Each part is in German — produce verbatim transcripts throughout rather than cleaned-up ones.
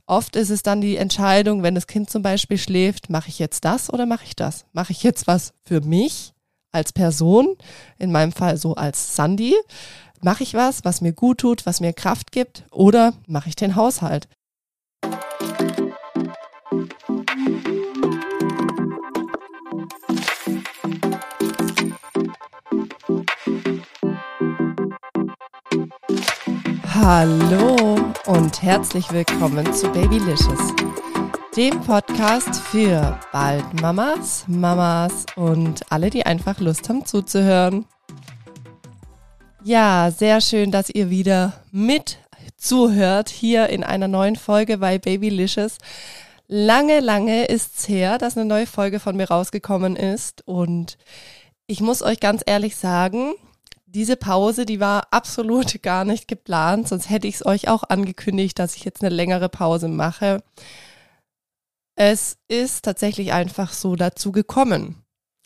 oft ist es dann die Entscheidung, wenn das Kind zum Beispiel schläft, mache ich jetzt das oder mache ich das? Mache ich jetzt was für mich als Person, in meinem Fall so als Sandy? Mache ich was, was mir gut tut, was mir Kraft gibt, oder mache ich den Haushalt? Hallo und herzlich willkommen zu Babylicious, dem Podcast für bald Mamas, Mamas und alle, die einfach Lust haben zuzuhören. Ja, sehr schön, dass ihr wieder mit zuhört hier in einer neuen Folge bei Babylicious. Lange, lange ist's her, dass eine neue Folge von mir rausgekommen ist und ich muss euch ganz ehrlich sagen, diese Pause, die war absolut gar nicht geplant, sonst hätte ich es euch auch angekündigt, dass ich jetzt eine längere Pause mache. Es ist tatsächlich einfach so dazu gekommen.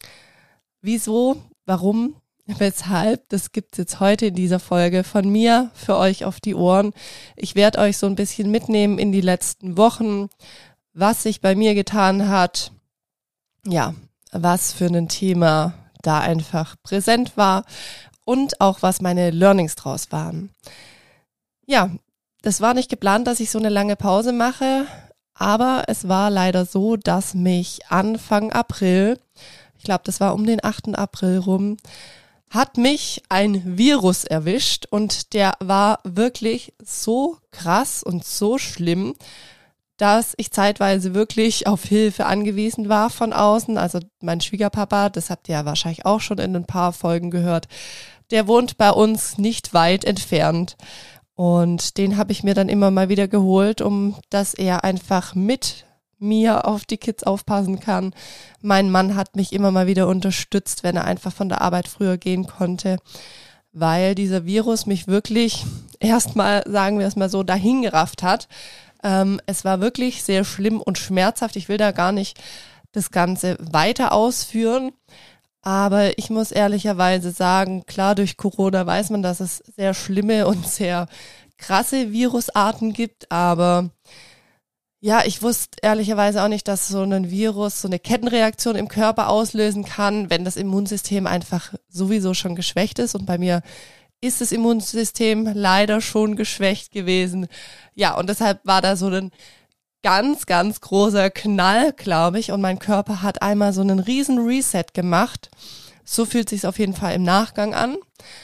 Wieso, warum, weshalb, das gibt es jetzt heute in dieser Folge von mir für euch auf die Ohren. Ich werde euch so ein bisschen mitnehmen in die letzten Wochen, was sich bei mir getan hat, ja, was für ein Thema da einfach präsent war. Und auch, was meine Learnings draus waren. Ja, das war nicht geplant, dass ich so eine lange Pause mache, aber es war leider so, dass mich Anfang April, ich glaube, das war um den achten April rum, hat mich ein Virus erwischt und der war wirklich so krass und so schlimm, dass ich zeitweise wirklich auf Hilfe angewiesen war von außen. Also mein Schwiegerpapa, das habt ihr ja wahrscheinlich auch schon in ein paar Folgen gehört, der wohnt bei uns nicht weit entfernt und den habe ich mir dann immer mal wieder geholt, um dass er einfach mit mir auf die Kids aufpassen kann. Mein Mann hat mich immer mal wieder unterstützt, wenn er einfach von der Arbeit früher gehen konnte, weil dieser Virus mich wirklich erstmal, sagen wir es mal so, dahingerafft hat. Ähm, es war wirklich sehr schlimm und schmerzhaft. Ich will da gar nicht das Ganze weiter ausführen. Aber ich muss ehrlicherweise sagen, klar, durch Corona weiß man, dass es sehr schlimme und sehr krasse Virusarten gibt. Aber ja, ich wusste ehrlicherweise auch nicht, dass so ein Virus so eine Kettenreaktion im Körper auslösen kann, wenn das Immunsystem einfach sowieso schon geschwächt ist. Und bei mir ist das Immunsystem leider schon geschwächt gewesen. Ja, und deshalb war da so ein ganz, ganz großer Knall, glaube ich, und mein Körper hat einmal so einen riesen Reset gemacht. So fühlt sich's auf jeden Fall im Nachgang an.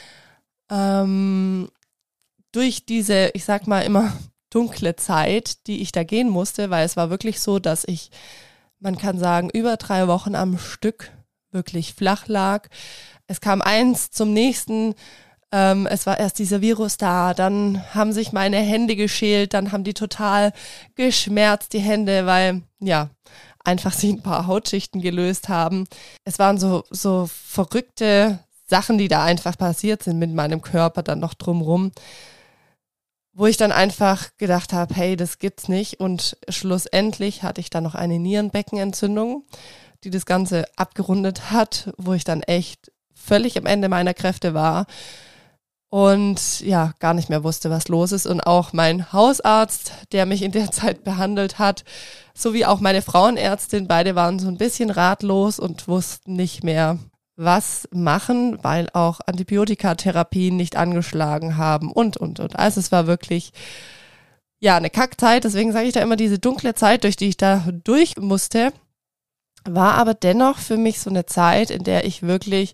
Ähm, durch diese, ich sag mal immer, dunkle Zeit, die ich da gehen musste, weil es war wirklich so, dass ich, man kann sagen, über drei Wochen am Stück wirklich flach lag. Es kam eins zum nächsten. Ähm, es war erst dieser Virus da, dann haben sich meine Hände geschält, dann haben die total geschmerzt, die Hände, weil, ja, einfach sie ein paar Hautschichten gelöst haben. Es waren so, so verrückte Sachen, die da einfach passiert sind mit meinem Körper dann noch drumrum, wo ich dann einfach gedacht habe, hey, das gibt's nicht. Und schlussendlich hatte ich dann noch eine Nierenbeckenentzündung, die das Ganze abgerundet hat, wo ich dann echt völlig am Ende meiner Kräfte war. Und ja, gar nicht mehr wusste, was los ist. Und auch mein Hausarzt, der mich in der Zeit behandelt hat, sowie auch meine Frauenärztin, beide waren so ein bisschen ratlos und wussten nicht mehr, was machen, weil auch Antibiotikatherapien nicht angeschlagen haben und, und, und. Also es war wirklich, ja, eine Kackzeit. Deswegen sage ich da immer, diese dunkle Zeit, durch die ich da durch musste, war aber dennoch für mich so eine Zeit, in der ich wirklich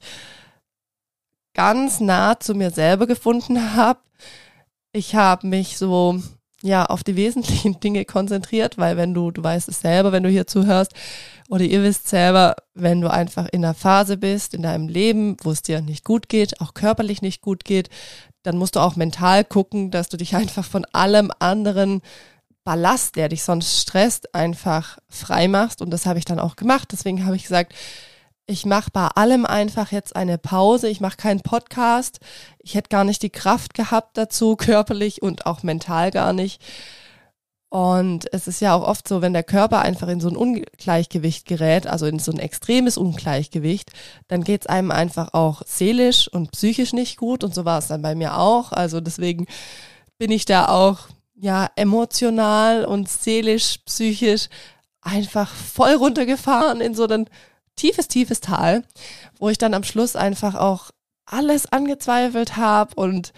ganz nah zu mir selber gefunden habe. Ich habe mich so ja auf die wesentlichen Dinge konzentriert, weil wenn du, du weißt es selber, wenn du hier zuhörst, oder ihr wisst selber, wenn du einfach in einer Phase bist, in deinem Leben, wo es dir nicht gut geht, auch körperlich nicht gut geht, dann musst du auch mental gucken, dass du dich einfach von allem anderen Ballast, der dich sonst stresst, einfach frei machst. Und das habe ich dann auch gemacht. Deswegen habe ich gesagt, ich mache bei allem einfach jetzt eine Pause. Ich mache keinen Podcast. Ich hätte gar nicht die Kraft gehabt dazu, körperlich und auch mental gar nicht. Und es ist ja auch oft so, wenn der Körper einfach in so ein Ungleichgewicht gerät, also in so ein extremes Ungleichgewicht, dann geht es einem einfach auch seelisch und psychisch nicht gut. Und so war es dann bei mir auch. Also deswegen bin ich da auch ja, emotional und seelisch, psychisch einfach voll runtergefahren in so ein tiefes, tiefes Tal, wo ich dann am Schluss einfach auch alles angezweifelt habe und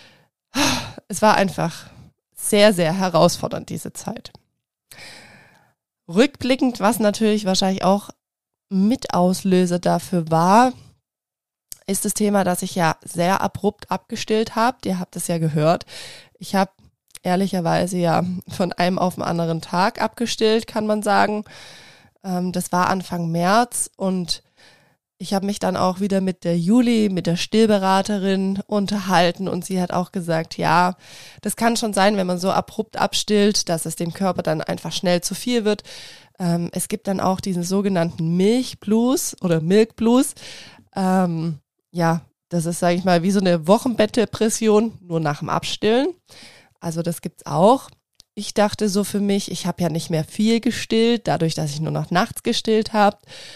es war einfach sehr, sehr herausfordernd, diese Zeit. Rückblickend, was natürlich wahrscheinlich auch Mitauslöser dafür war, ist das Thema, dass ich ja sehr abrupt abgestillt habe. Ihr habt es ja gehört. Ich habe ehrlicherweise ja von einem auf den anderen Tag abgestillt, kann man sagen. Ähm, das war Anfang März und ich habe mich dann auch wieder mit der Juli, mit der Stillberaterin unterhalten und sie hat auch gesagt, ja, das kann schon sein, wenn man so abrupt abstillt, dass es dem Körper dann einfach schnell zu viel wird. Ähm, es gibt dann auch diesen sogenannten Milchblues oder Milkblues. Ähm, ja, das ist, sage ich mal, wie so eine Wochenbettdepression, nur nach dem Abstillen. Also das gibt's auch. Ich dachte so für mich, ich habe ja nicht mehr viel gestillt, dadurch, dass ich nur noch nachts gestillt habe.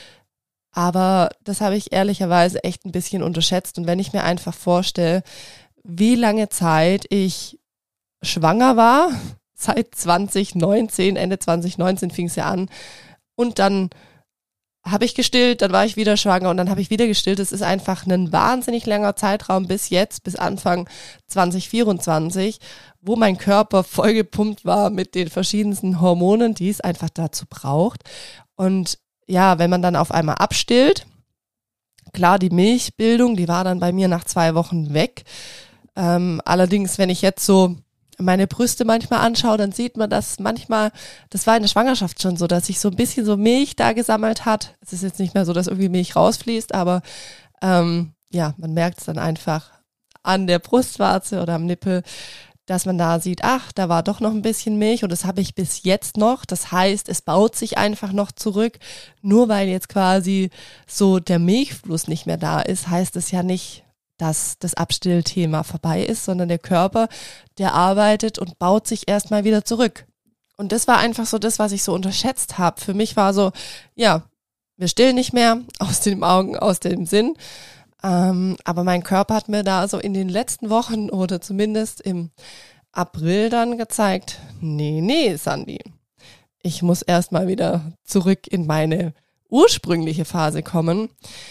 Aber das habe ich ehrlicherweise echt ein bisschen unterschätzt. Und wenn ich mir einfach vorstelle, wie lange Zeit ich schwanger war, seit zwanzig neunzehn, Ende zwanzig neunzehn fing es ja an. Und dann habe ich gestillt, dann war ich wieder schwanger und dann habe ich wieder gestillt. Es ist einfach ein wahnsinnig langer Zeitraum bis jetzt, bis Anfang zwanzig vierundzwanzig, wo mein Körper vollgepumpt war mit den verschiedensten Hormonen, die es einfach dazu braucht. Und ja, wenn man dann auf einmal abstillt, klar, die Milchbildung, die war dann bei mir nach zwei Wochen weg. Ähm, allerdings, wenn ich jetzt so meine Brüste manchmal anschaue, dann sieht man, dass manchmal, das war in der Schwangerschaft schon so, dass sich so ein bisschen so Milch da gesammelt hat. Es ist jetzt nicht mehr so, dass irgendwie Milch rausfließt, aber ähm, ja, man merkt es dann einfach an der Brustwarze oder am Nippel, dass man da sieht, ach, da war doch noch ein bisschen Milch und das habe ich bis jetzt noch. Das heißt, es baut sich einfach noch zurück. Nur weil jetzt quasi so der Milchfluss nicht mehr da ist, heißt es ja nicht, dass das Abstillthema vorbei ist, sondern der Körper, der arbeitet und baut sich erstmal wieder zurück. Und das war einfach so das, was ich so unterschätzt habe. Für mich war so, ja, wir stillen nicht mehr, aus den Augen, aus dem Sinn. Ähm, aber mein Körper hat mir da so in den letzten Wochen oder zumindest im April dann gezeigt, nee, nee, Sandy, ich muss erstmal wieder zurück in meine ursprüngliche Phase kommen.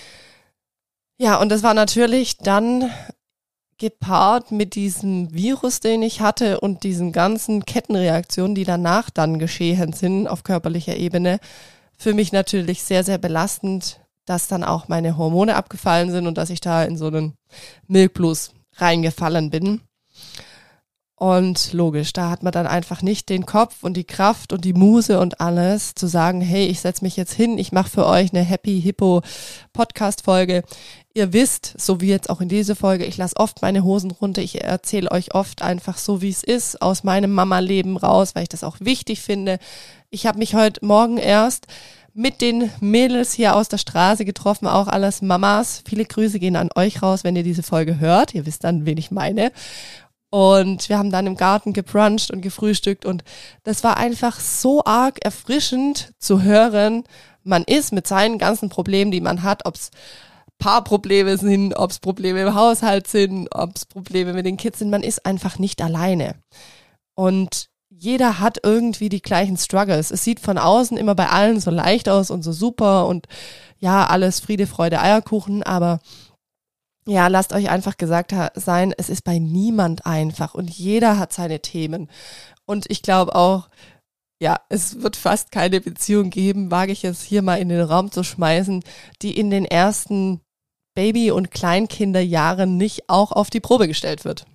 Ja, und das war natürlich dann gepaart mit diesem Virus, den ich hatte und diesen ganzen Kettenreaktionen, die danach dann geschehen sind auf körperlicher Ebene, für mich natürlich sehr, sehr belastend, dass dann auch meine Hormone abgefallen sind und dass ich da in so einen Milkblues reingefallen bin. Und logisch, da hat man dann einfach nicht den Kopf und die Kraft und die Muse und alles zu sagen, hey, ich setze mich jetzt hin, ich mache für euch eine Happy Hippo Podcast-Folge. Ihr wisst, so wie jetzt auch in dieser Folge, ich lasse oft meine Hosen runter, ich erzähle euch oft einfach so, wie es ist, aus meinem Mama-Leben raus, weil ich das auch wichtig finde. Ich habe mich heute Morgen erst mit den Mädels hier aus der Straße getroffen, auch alles Mamas. Viele Grüße gehen an euch raus, wenn ihr diese Folge hört. Ihr wisst dann, wen ich meine. Und wir haben dann im Garten gebruncht und gefrühstückt und das war einfach so arg erfrischend zu hören, man ist mit seinen ganzen Problemen, die man hat, ob es Paarprobleme sind, ob es Probleme im Haushalt sind, ob es Probleme mit den Kids sind, man ist einfach nicht alleine. Und jeder hat irgendwie die gleichen Struggles. Es sieht von außen immer bei allen so leicht aus und so super und ja, alles Friede, Freude, Eierkuchen, aber ja, lasst euch einfach gesagt sein, es ist bei niemand einfach und jeder hat seine Themen. Und ich glaube auch, ja, es wird fast keine Beziehung geben, wage ich jetzt hier mal in den Raum zu schmeißen, die in den ersten Baby- und Kleinkinderjahren nicht auch auf die Probe gestellt wird.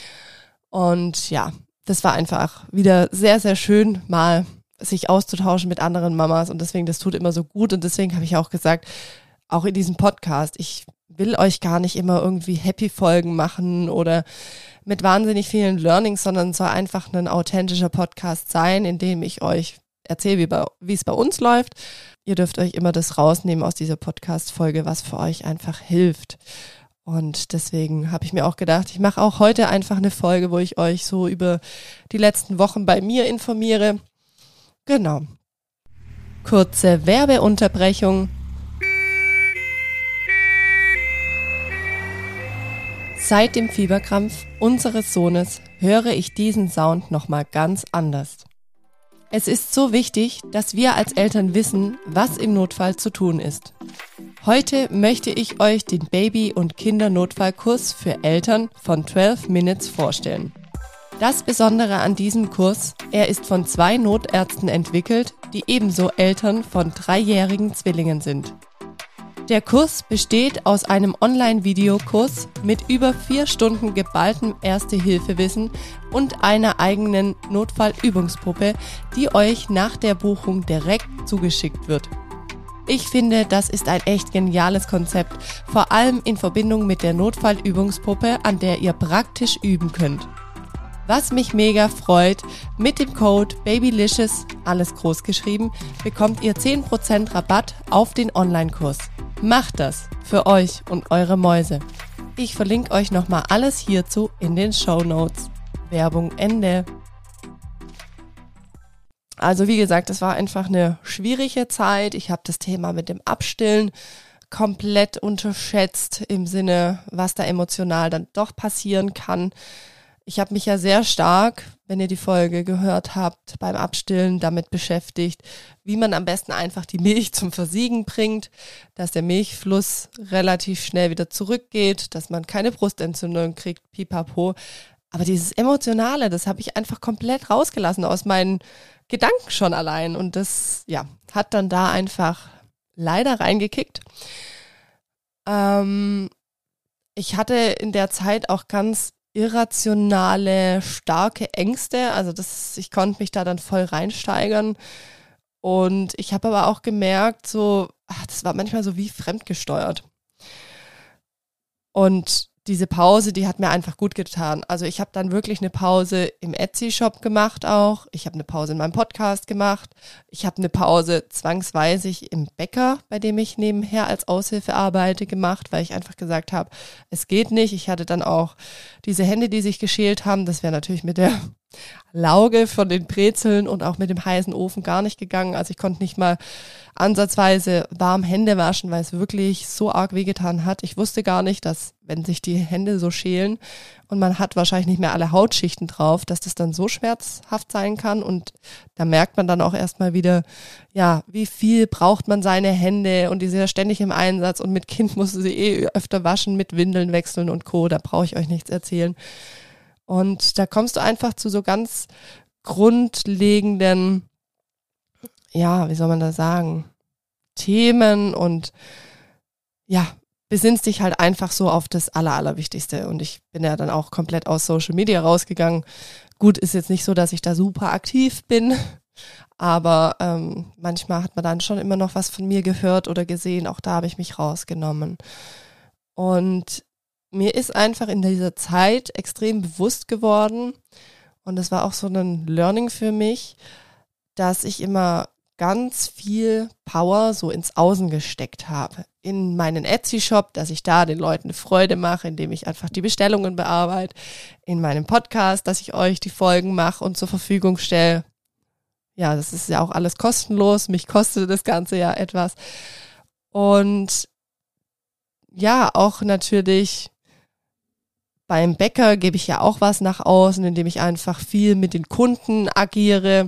Und ja, das war einfach wieder sehr, sehr schön, mal sich auszutauschen mit anderen Mamas und deswegen, das tut immer so gut und deswegen habe ich auch gesagt, auch in diesem Podcast, ich will euch gar nicht immer irgendwie Happy-Folgen machen oder mit wahnsinnig vielen Learnings, sondern es soll einfach ein authentischer Podcast sein, in dem ich euch erzähle, wie, bei, wie es bei uns läuft. Ihr dürft euch immer das rausnehmen aus dieser Podcast-Folge, was für euch einfach hilft. Und deswegen habe ich mir auch gedacht, ich mache auch heute einfach eine Folge, wo ich euch so über die letzten Wochen bei mir informiere. Genau. Kurze Werbeunterbrechung. Seit dem Fieberkrampf unseres Sohnes höre ich diesen Sound nochmal ganz anders. Es ist so wichtig, dass wir als Eltern wissen, was im Notfall zu tun ist. Heute möchte ich euch den Baby- und Kindernotfallkurs für Eltern von zwölf Minutes vorstellen. Das Besondere an diesem Kurs, er ist von zwei Notärzten entwickelt, die ebenso Eltern von dreijährigen Zwillingen sind. Der Kurs besteht aus einem Online-Videokurs mit über vier Stunden geballtem Erste-Hilfe-Wissen und einer eigenen Notfallübungspuppe, die euch nach der Buchung direkt zugeschickt wird. Ich finde, das ist ein echt geniales Konzept, vor allem in Verbindung mit der Notfallübungspuppe, an der ihr praktisch üben könnt. Was mich mega freut, mit dem Code BABYLICIOUS, alles groß geschrieben, bekommt ihr zehn Prozent Rabatt auf den Online-Kurs. Macht das für euch und eure Mäuse. Ich verlinke euch nochmal alles hierzu in den Shownotes. Werbung Ende. Also wie gesagt, es war einfach eine schwierige Zeit. Ich habe das Thema mit dem Abstillen komplett unterschätzt im Sinne, was da emotional dann doch passieren kann. Ich habe mich ja sehr stark, wenn ihr die Folge gehört habt, beim Abstillen damit beschäftigt, wie man am besten einfach die Milch zum Versiegen bringt, dass der Milchfluss relativ schnell wieder zurückgeht, dass man keine Brustentzündung kriegt, pipapo. Aber dieses Emotionale, das habe ich einfach komplett rausgelassen aus meinen Gedanken schon allein. Und das, ja, hat dann da einfach leider reingekickt. Ähm, ich hatte in der Zeit auch ganz irrationale, starke Ängste, also das, ich konnte mich da dann voll reinsteigern und ich habe aber auch gemerkt, so, ach, das war manchmal so wie fremdgesteuert. Und diese Pause, die hat mir einfach gut getan. Also ich habe dann wirklich eine Pause im Etsy-Shop gemacht auch. Ich habe eine Pause in meinem Podcast gemacht. Ich habe eine Pause zwangsweise im Bäcker, bei dem ich nebenher als Aushilfe arbeite, gemacht, weil ich einfach gesagt habe, es geht nicht. Ich hatte dann auch diese Hände, die sich geschält haben. Das wäre natürlich mit der Lauge von den Brezeln und auch mit dem heißen Ofen gar nicht gegangen. Also ich konnte nicht mal ansatzweise warm Hände waschen, weil es wirklich so arg wehgetan hat. Ich wusste gar nicht, dass, wenn sich die Hände so schälen und man hat wahrscheinlich nicht mehr alle Hautschichten drauf, dass das dann so schmerzhaft sein kann. Und da merkt man dann auch erstmal wieder, ja, wie viel braucht man seine Hände und die sind ja ständig im Einsatz und mit Kind musste sie eh öfter waschen, mit Windeln wechseln und Co. Da brauche ich euch nichts erzählen. Und da kommst du einfach zu so ganz grundlegenden, ja, wie soll man das sagen, Themen und ja, besinnst dich halt einfach so auf das Aller, Allerwichtigste. Und ich bin ja dann auch komplett aus Social Media rausgegangen. Gut, ist jetzt nicht so, dass ich da super aktiv bin, aber ähm, manchmal hat man dann schon immer noch was von mir gehört oder gesehen. Auch da habe ich mich rausgenommen. Und mir ist einfach in dieser Zeit extrem bewusst geworden und das war auch so ein Learning für mich, dass ich immer ganz viel Power so ins Außen gesteckt habe. In meinen Etsy-Shop, dass ich da den Leuten eine Freude mache, indem ich einfach die Bestellungen bearbeite. In meinem Podcast, dass ich euch die Folgen mache und zur Verfügung stelle. Ja, das ist ja auch alles kostenlos. Mich kostet das Ganze ja etwas. Und ja, auch natürlich beim Bäcker gebe ich ja auch was nach außen, indem ich einfach viel mit den Kunden agiere.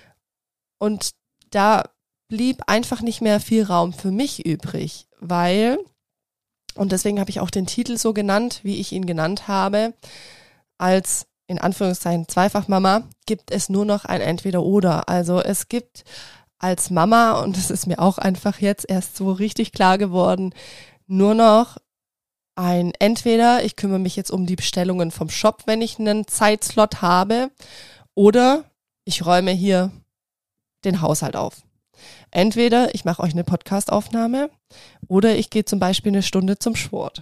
Und da blieb einfach nicht mehr viel Raum für mich übrig, weil, und deswegen habe ich auch den Titel so genannt, wie ich ihn genannt habe, als in Anführungszeichen Zweifachmama gibt es nur noch ein Entweder-Oder. Also es gibt als Mama, und das ist mir auch einfach jetzt erst so richtig klar geworden, nur noch ein entweder ich kümmere mich jetzt um die Bestellungen vom Shop, wenn ich einen Zeitslot habe, oder ich räume hier den Haushalt auf. Entweder ich mache euch eine Podcastaufnahme oder ich gehe zum Beispiel eine Stunde zum Sport.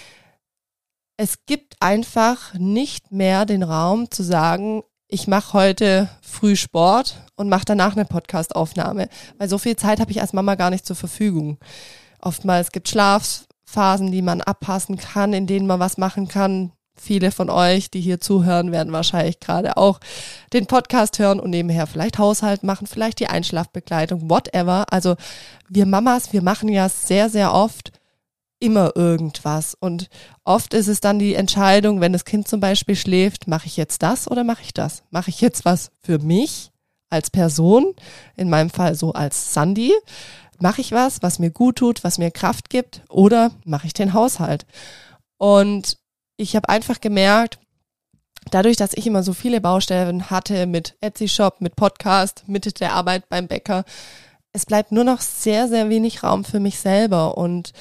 Es gibt einfach nicht mehr den Raum zu sagen, ich mache heute früh Sport und mache danach eine Podcastaufnahme, weil so viel Zeit habe ich als Mama gar nicht zur Verfügung. Oftmals gibt es Schlafphasen, die man abpassen kann, in denen man was machen kann. Viele von euch, die hier zuhören, werden wahrscheinlich gerade auch den Podcast hören und nebenher vielleicht Haushalt machen, vielleicht die Einschlafbegleitung, whatever. Also wir Mamas, wir machen ja sehr, sehr oft immer irgendwas. Und oft ist es dann die Entscheidung, wenn das Kind zum Beispiel schläft, mache ich jetzt das oder mache ich das? Mache ich jetzt was für mich als Person, in meinem Fall so als Sandy? Mache ich was, was mir gut tut, was mir Kraft gibt, oder mache ich den Haushalt? Und ich habe einfach gemerkt, dadurch, dass ich immer so viele Baustellen hatte mit Etsy-Shop, mit Podcast, mit der Arbeit beim Bäcker, es bleibt nur noch sehr, sehr wenig Raum für mich selber. Und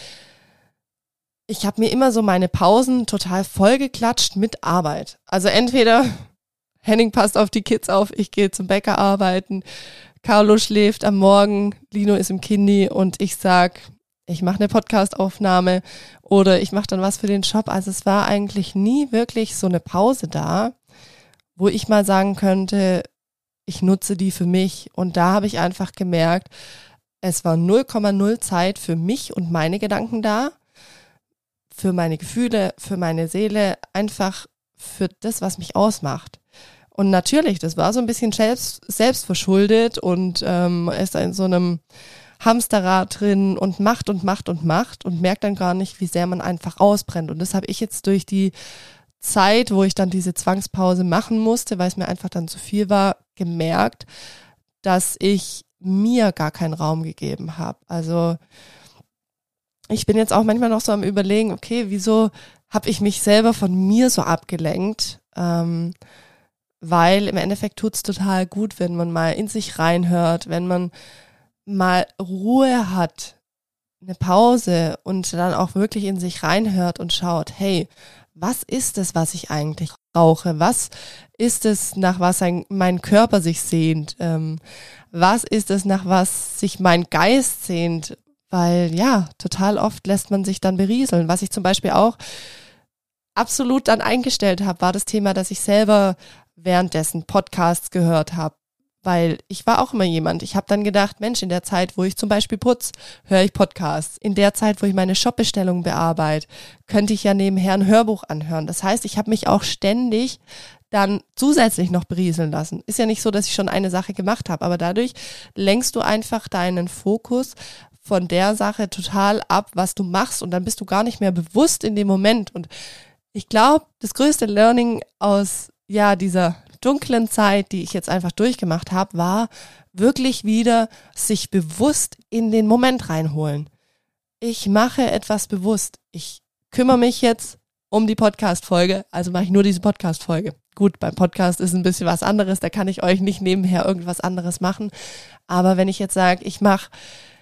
ich habe mir immer so meine Pausen total vollgeklatscht mit Arbeit. Also entweder Henning passt auf die Kids auf, ich gehe zum Bäcker arbeiten, Carlo schläft am Morgen, Lino ist im Kindi und ich sag, ich mache eine Podcast-Aufnahme oder ich mache dann was für den Shop. Also es war eigentlich nie wirklich so eine Pause da, wo ich mal sagen könnte, ich nutze die für mich. Und da habe ich einfach gemerkt, es war null Komma null Zeit für mich und meine Gedanken da, für meine Gefühle, für meine Seele, einfach für das, was mich ausmacht. Und natürlich, das war so ein bisschen selbst, selbstverschuldet und ähm, ist in so einem Hamsterrad drin und macht und macht und macht und merkt dann gar nicht, wie sehr man einfach ausbrennt. Und das habe ich jetzt durch die Zeit, wo ich dann diese Zwangspause machen musste, weil es mir einfach dann zu viel war, gemerkt, dass ich mir gar keinen Raum gegeben habe. Also ich bin jetzt auch manchmal noch so am Überlegen, okay, wieso habe ich mich selber von mir so abgelenkt? Ähm, weil im Endeffekt tut's total gut, wenn man mal in sich reinhört, wenn man mal Ruhe hat, eine Pause und dann auch wirklich in sich reinhört und schaut, hey, was ist es, was ich eigentlich brauche? Was ist es, nach was ein, mein Körper sich sehnt? Ähm, was ist es, nach was sich mein Geist sehnt? Weil ja, total oft lässt man sich dann berieseln. Was ich zum Beispiel auch absolut dann eingestellt habe, war das Thema, dass ich selber währenddessen Podcasts gehört habe. Weil ich war auch immer jemand, ich habe dann gedacht, Mensch, in der Zeit, wo ich zum Beispiel putz, höre ich Podcasts. In der Zeit, wo ich meine Shopbestellungen bearbeite, könnte ich ja nebenher ein Hörbuch anhören. Das heißt, ich habe mich auch ständig dann zusätzlich noch berieseln lassen. Ist ja nicht so, dass ich schon eine Sache gemacht habe, aber dadurch lenkst du einfach deinen Fokus von der Sache total ab, was du machst, und dann bist du gar nicht mehr bewusst in dem Moment. Und ich glaube, das größte Learning aus ja dieser dunklen Zeit, die ich jetzt einfach durchgemacht habe, war wirklich wieder sich bewusst in den Moment reinholen. Ich mache etwas bewusst. Ich kümmere mich jetzt um die Podcast-Folge, also mache ich nur diese Podcast-Folge. Gut, beim Podcast ist ein bisschen was anderes, da kann ich euch nicht nebenher irgendwas anderes machen. Aber wenn ich jetzt sage, ich mache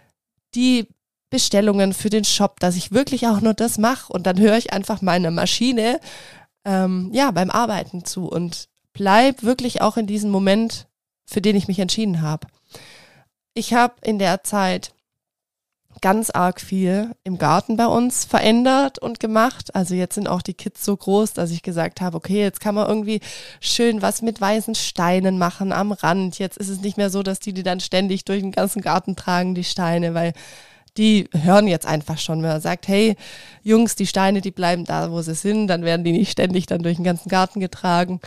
die Bestellungen für den Shop, dass ich wirklich auch nur das mache, und dann höre ich einfach meine Maschine ähm, ja beim Arbeiten zu und bleib wirklich auch in diesem Moment, für den ich mich entschieden habe. Ich habe in der Zeit ganz arg viel im Garten bei uns verändert und gemacht. Also jetzt sind auch die Kids so groß, dass ich gesagt habe, okay, jetzt kann man irgendwie schön was mit weißen Steinen machen am Rand. Jetzt ist es nicht mehr so, dass die die dann ständig durch den ganzen Garten tragen, die Steine, weil die hören jetzt einfach schon, wenn man sagt, hey, Jungs, die Steine, die bleiben da, wo sie sind, dann werden die nicht ständig dann durch den ganzen Garten getragen.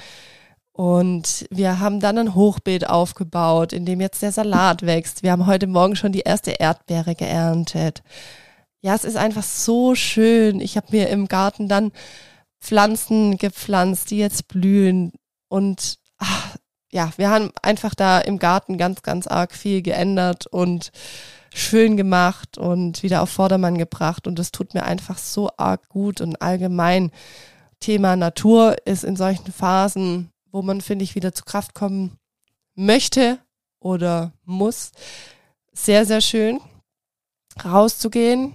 Und wir haben dann ein Hochbeet aufgebaut, in dem jetzt der Salat wächst. Wir haben heute Morgen schon die erste Erdbeere geerntet. Ja, es ist einfach so schön. Ich habe mir im Garten dann Pflanzen gepflanzt, die jetzt blühen. Und ach, ja, wir haben einfach da im Garten ganz, ganz arg viel geändert und schön gemacht und wieder auf Vordermann gebracht. Und das tut mir einfach so arg gut. Und allgemein Thema Natur ist in solchen Phasen, wo man, finde ich, wieder zur Kraft kommen möchte oder muss, sehr, sehr schön, rauszugehen,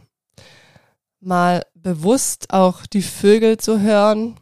mal bewusst auch die Vögel zu hören.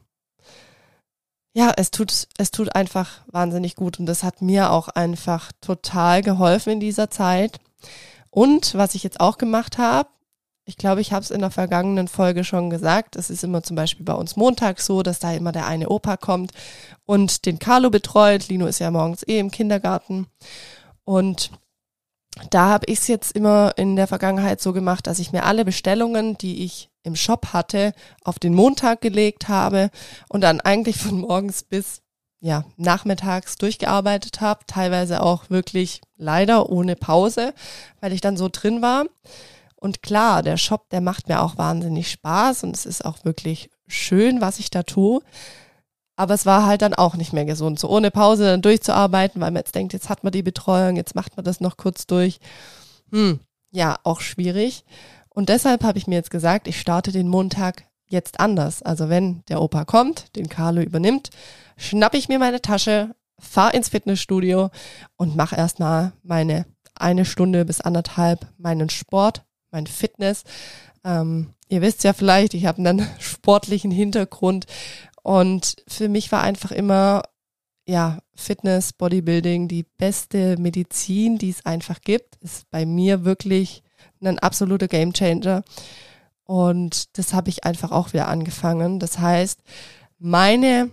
Ja, es tut, es tut einfach wahnsinnig gut, und das hat mir auch einfach total geholfen in dieser Zeit. Und was ich jetzt auch gemacht habe, ich glaube, ich habe es in der vergangenen Folge schon gesagt, es ist immer zum Beispiel bei uns montags so, dass da immer der eine Opa kommt und den Carlo betreut. Lino ist ja morgens eh im Kindergarten. Und da habe ich es jetzt immer in der Vergangenheit so gemacht, dass ich mir alle Bestellungen, die ich im Shop hatte, auf den Montag gelegt habe und dann eigentlich von morgens bis ja nachmittags durchgearbeitet habe, teilweise auch wirklich leider ohne Pause, weil ich dann so drin war. Und klar, der Shop, der macht mir auch wahnsinnig Spaß und es ist auch wirklich schön, was ich da tue. Aber es war halt dann auch nicht mehr gesund, so ohne Pause dann durchzuarbeiten, weil man jetzt denkt, jetzt hat man die Betreuung, jetzt macht man das noch kurz durch. Hm, ja, auch schwierig. Und deshalb habe ich mir jetzt gesagt, ich starte den Montag jetzt anders. Also wenn der Opa kommt, den Carlo übernimmt, schnappe ich mir meine Tasche, fahre ins Fitnessstudio und mache erstmal meine eine Stunde bis anderthalb meinen Sport, mein Fitness. Ähm, ihr wisst ja vielleicht, ich habe einen sportlichen Hintergrund und für mich war einfach immer ja Fitness, Bodybuilding die beste Medizin, die es einfach gibt. Ist bei mir wirklich ein absoluter Gamechanger. Und das habe ich einfach auch wieder angefangen. Das heißt, meine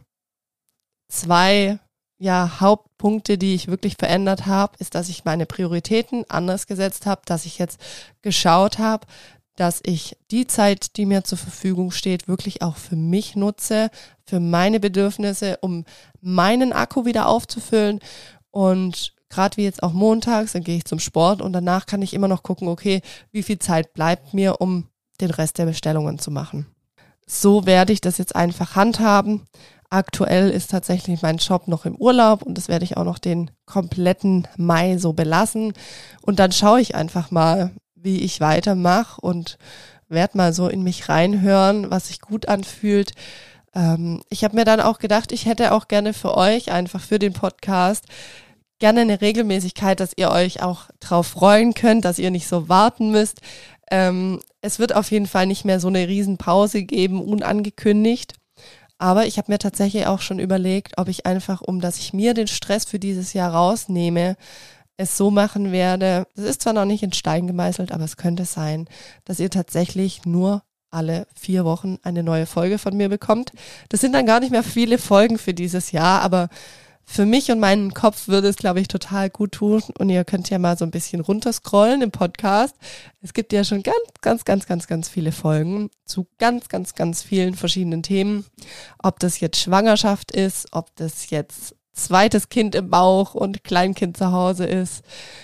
zwei ja, Hauptpunkte, die ich wirklich verändert habe, ist, dass ich meine Prioritäten anders gesetzt habe, dass ich jetzt geschaut habe, dass ich die Zeit, die mir zur Verfügung steht, wirklich auch für mich nutze, für meine Bedürfnisse, um meinen Akku wieder aufzufüllen. Und gerade wie jetzt auch montags, dann gehe ich zum Sport und danach kann ich immer noch gucken, okay, wie viel Zeit bleibt mir, um den Rest der Bestellungen zu machen. So werde ich das jetzt einfach handhaben. Aktuell ist tatsächlich mein Job noch im Urlaub und das werde ich auch noch den kompletten Mai so belassen. Und dann schaue ich einfach mal, wie ich weitermache und werde mal so in mich reinhören, was sich gut anfühlt. Ähm, ich habe mir dann auch gedacht, ich hätte auch gerne für euch, einfach für den Podcast, gerne eine Regelmäßigkeit, dass ihr euch auch drauf freuen könnt, dass ihr nicht so warten müsst. Ähm, es wird auf jeden Fall nicht mehr so eine Riesenpause geben, unangekündigt. Aber ich habe mir tatsächlich auch schon überlegt, ob ich einfach, um dass ich mir den Stress für dieses Jahr rausnehme, es so machen werde. Das ist zwar noch nicht in Stein gemeißelt, aber es könnte sein, dass ihr tatsächlich nur alle vier Wochen eine neue Folge von mir bekommt. Das sind dann gar nicht mehr viele Folgen für dieses Jahr, aber für mich und meinen Kopf würde es, glaube ich, total gut tun. Und ihr könnt ja mal so ein bisschen runterscrollen im Podcast. Es gibt ja schon ganz, ganz, ganz, ganz, ganz viele Folgen zu ganz, ganz, ganz vielen verschiedenen Themen. Ob das jetzt Schwangerschaft ist, ob das jetzt zweites Kind im Bauch und Kleinkind zu Hause ist.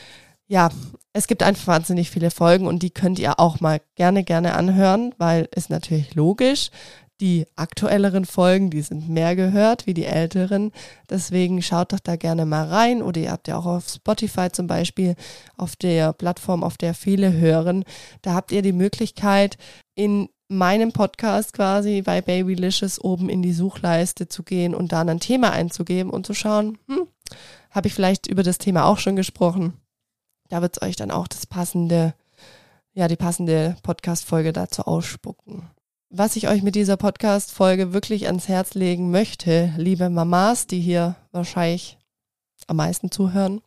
Ja, es gibt einfach wahnsinnig viele Folgen und die könnt ihr auch mal gerne, gerne anhören, weil ist natürlich logisch. Die aktuelleren Folgen, die sind mehr gehört wie die älteren. Deswegen schaut doch da gerne mal rein. Oder ihr habt ja auch auf Spotify zum Beispiel, auf der Plattform, auf der viele hören. Da habt ihr die Möglichkeit, in meinem Podcast quasi bei Babylicious oben in die Suchleiste zu gehen und da ein Thema einzugeben und zu schauen, hm, habe ich vielleicht über das Thema auch schon gesprochen. Da wird es euch dann auch das passende, ja, die passende Podcast-Folge dazu ausspucken. Was ich euch mit dieser Podcast-Folge wirklich ans Herz legen möchte, liebe Mamas, die hier wahrscheinlich am meisten zuhören,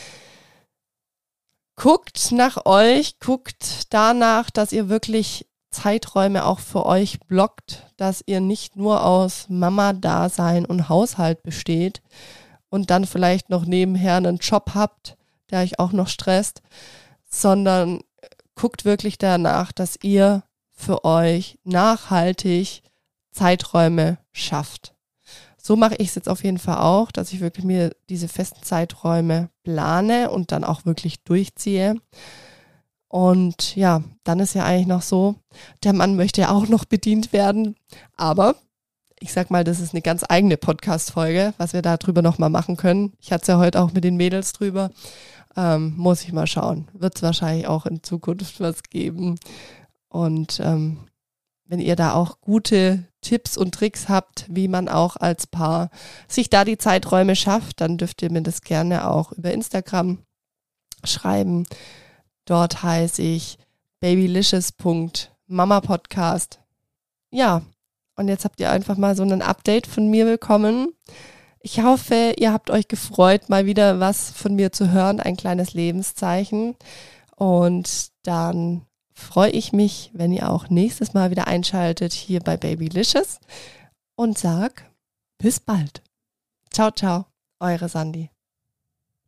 guckt nach euch, guckt danach, dass ihr wirklich Zeiträume auch für euch blockt, dass ihr nicht nur aus Mama-Dasein und Haushalt besteht und dann vielleicht noch nebenher einen Job habt, der euch auch noch stresst, sondern guckt wirklich danach, dass ihr für euch nachhaltig Zeiträume schafft. So mache ich es jetzt auf jeden Fall auch, dass ich wirklich mir diese festen Zeiträume plane und dann auch wirklich durchziehe. Und ja, dann ist ja eigentlich noch so, der Mann möchte ja auch noch bedient werden, aber ich sag mal, das ist eine ganz eigene Podcast-Folge, was wir da drüber nochmal machen können. Ich hatte es ja heute auch mit den Mädels drüber, ähm, muss ich mal schauen. Wird es wahrscheinlich auch in Zukunft was geben. Und ähm, wenn ihr da auch gute Tipps und Tricks habt, wie man auch als Paar sich da die Zeiträume schafft, dann dürft ihr mir das gerne auch über Instagram schreiben. Dort heiße ich babylicious punkt mama podcast. Ja, und jetzt habt ihr einfach mal so ein Update von mir bekommen. Ich hoffe, ihr habt euch gefreut, mal wieder was von mir zu hören, ein kleines Lebenszeichen. Und dann freue ich mich, wenn ihr auch nächstes Mal wieder einschaltet hier bei Babylicious und sag bis bald. Ciao, ciao, eure Sandi.